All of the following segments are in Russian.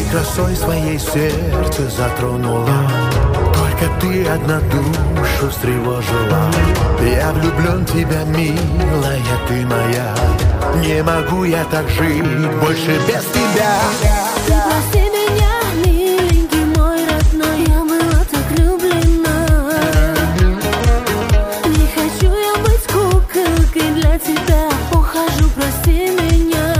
красой своей сердце затронула. Только ты одна душу встревожила. Я влюблен в тебя, милая, ты моя. Не могу я так жить больше без тебя. Ты прости меня, миленький мой родной, я была так влюблена. Не хочу я быть куколкой для тебя. Ухожу, прости меня.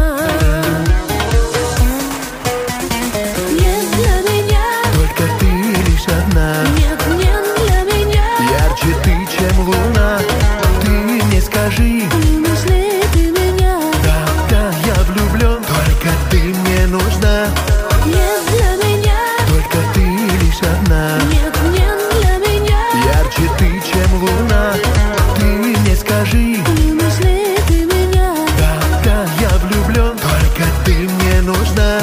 Нет для меня, Только ты лишь одна. нет, нет для меня. Ярче ты, чем луна. Ты мне скажи, Любишь ли ты меня? да, да, я влюблен. Только ты мне нужна. Нет для меня, Только ты лишь одна. нет, нет для меня. Ярче ты, чем луна. Ты мне скажи, Любишь ли ты меня? да, да, я влюблен. Только ты мне нужна.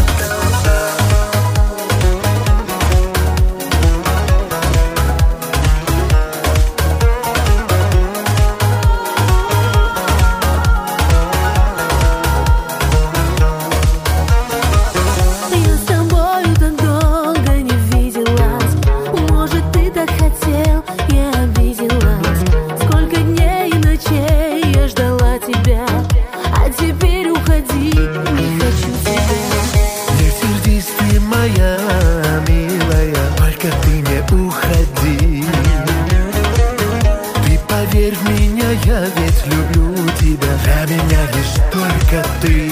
Я с тобою так долго не виделась. Может, ты так хотел, я обиделась. Сколько дней и ночей я ждала тебя, а теперь уходи, не хочу тебя. Не сердись ты, моя милая, только ты не уходи. Ты поверь в меня, я ведь люблю тебя. Для меня лишь только ты.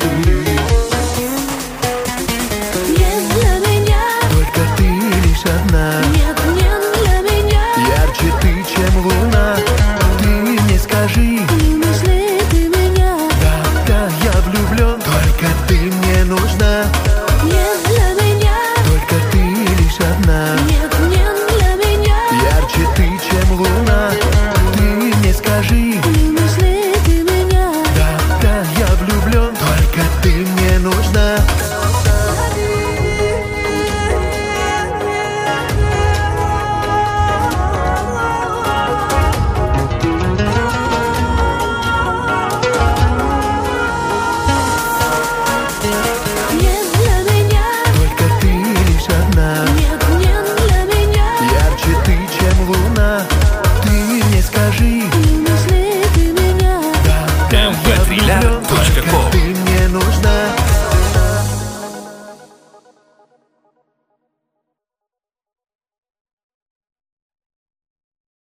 Нет для меня, Только ты лишь одна. нет, нет для меня. Ярче ты, чем луна. Ты мне скажи, Любишь ли ты меня? да, да, я влюблен. Только ты мне нужна.